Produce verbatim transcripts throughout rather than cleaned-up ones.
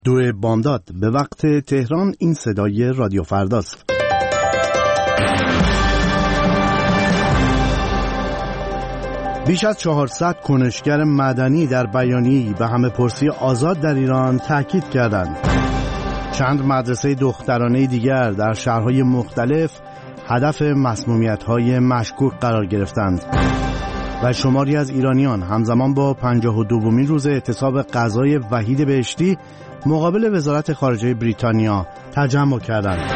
دو بامداد به وقت تهران. این صدای رادیو فرداست. بیش از چهارصد کنشگر مدنی در بیانیه‌ای به همه‌پرسی آزاد در ایران تاکید کردند. چند مدرسه دخترانه دیگر در شهرهای مختلف هدف مسمومیت‌های مشکوک قرار گرفتند و شماری از ایرانیان همزمان با پنجاه و دومین روز اعتصاب غذای وحید بهشتی مقابل وزارت خارجه بریتانیا تجمع کردند.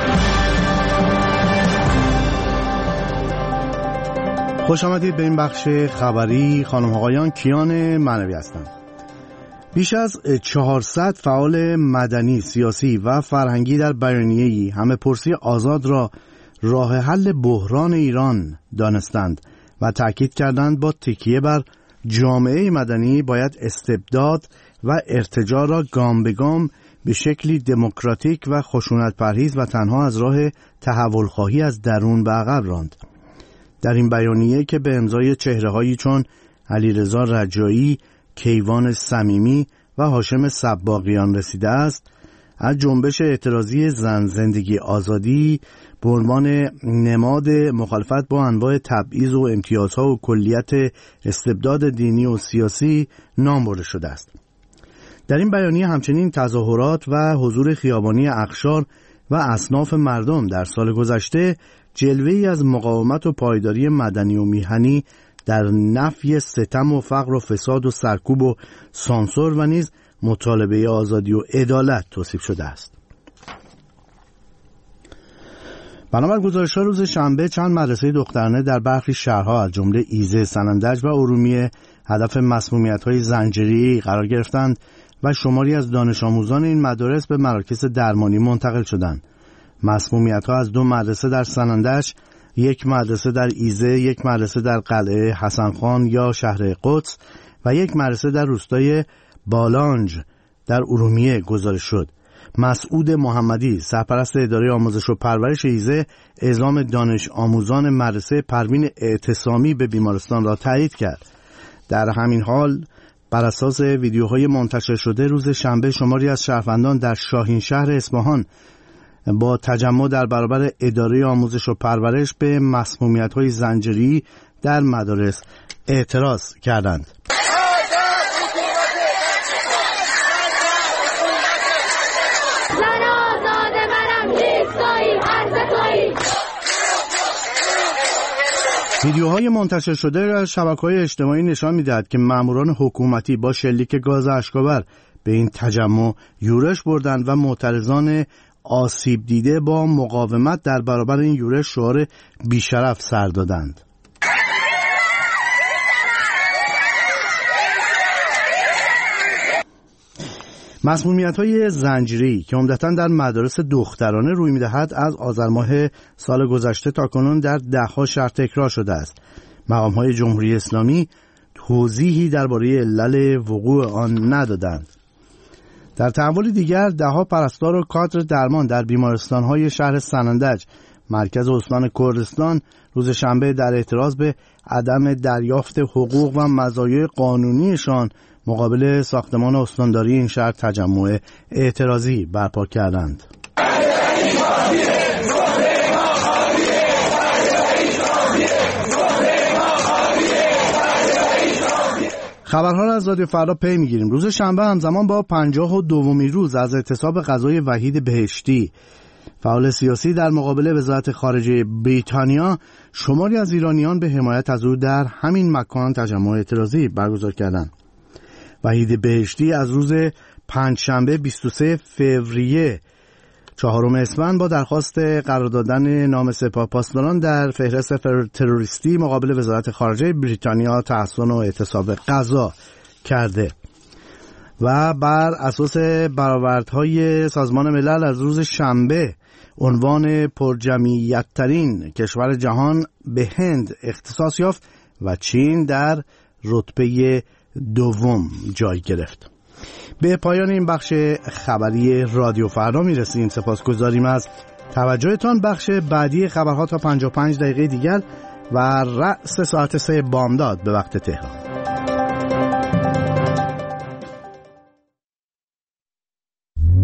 خوش آمدید به این بخش خبری. خانم آقایان، کیان معنوی هستند. بیش از چهارصد فعال مدنی، سیاسی و فرهنگی در بیانیه‌ای همه‌پرسی آزاد را راه حل بحران ایران دانستند و تأکید کردند با تکیه بر جامعه مدنی باید استبداد و ارتجاع را گام به گام به شکلی دموکراتیک و خشونت پرهیز و تنها از راه تحول خواهی از درون به عقب راند. در این بیانیه که به امضای چهره‌هایی چون علیرضا رجایی، کیوان صمیمی و هاشم صباغیان رسیده است، از جنبش اعتراضی زن زندگی آزادی به عنوان نماد مخالفت با انواع تبعیض و امتیازها و کلیت استبداد دینی و سیاسی نام برده شده است. در این بیانیه همچنین تظاهرات و حضور خیابانی اقشار و اصناف مردم در سال گذشته جلوه‌ای از مقاومت و پایداری مدنی و میهنی در نفی ستم و فقر و فساد و سرکوب و سانسور و نیز مطالبه آزادی و عدالت توصیف شده است. بنابر گزارش‌ها روز شنبه چند مدرسه دخترانه در برخی شهرها از جمله ایزه، سنندج و ارومیه هدف مسمومیت‌های زنجیره‌ای قرار گرفتند و شماری از دانش آموزان این مدارس به مراکز درمانی منتقل شدند. مسمومیت‌ها از دو مدرسه در سنندج، یک مدرسه در ایزه، یک مدرسه در قلعه حسن خان یا شهر قدس و یک مدرسه در روستای بالانج در ارومیه گزارش شد. مسعود محمدی، سرپرست اداره آموزش و پرورش ایزه، اعزام دانش آموزان مدرسه پروین اعتصامی به بیمارستان را تایید کرد. در همین حال بر اساس ویدیوهای منتشر شده روز شنبه شماری از شهروندان در شاهین شهر اصفهان با تجمع در برابر اداره آموزش و پرورش به مسمومیت‌های زنجیره‌ای در مدارس اعتراض کردند. ویدیوهای منتشر شده در شبکه‌های اجتماعی نشان می‌دهد که ماموران حکومتی با شلیک گاز اشک‌آور به این تجمع یورش بردند و معترضان آسیب دیده با مقاومت در برابر این یورش شعار بیشرف سر دادند. مسمومیت‌های زنجیره‌ای که عمدتاً در مدارس دخترانه روی می‌دهد از آذر ماه سال گذشته تا کنون در ده‌ها شهر تکرار شده است. مقام‌های جمهوری اسلامی توضیحی درباره علل وقوع آن ندادند. در تحول دیگر ده‌ها پرستار و کادر درمان در بیمارستان‌های شهر سنندج مرکز استان کردستان روز شنبه در اعتراض به عدم دریافت حقوق و مزایای قانونیشان مقابل ساختمان استانداری این شهر تجمع اعتراضی برپا کردند. خبرها را از رادیو فردا پی میگیریم. روز شنبه همزمان با پنجاه و دومین روز از اعتصاب غذای وحید بهشتی، فعال سیاسی در مقابل وزارت خارجه بریتانیا، شماری از ایرانیان به حمایت از او در همین مکان تجمع اعتراضی برگزار کردند. وحید بهشتی از روز پنجشنبه بیست و سوم فوریه چهارم اسفند با درخواست قرار دادن نام سپاهپاسداران در فهرست تروریستی مقابل وزارت خارجه بریتانیا تحصن و اعتصاب غذا کرده و بر اساس برآوردهای سازمان ملل از روز شنبه عنوان پرجمعیت ترین کشور جهان به هند اختصاص یافت و چین در رتبه دوم جای گرفت. به پایان این بخش خبری رادیو فردا میرسیم. سپاسگزاریم از توجهتان. بخش بعدی خبرها تا پنجاه و پنج دقیقه دیگر و رأس ساعت سه بامداد به وقت تهران.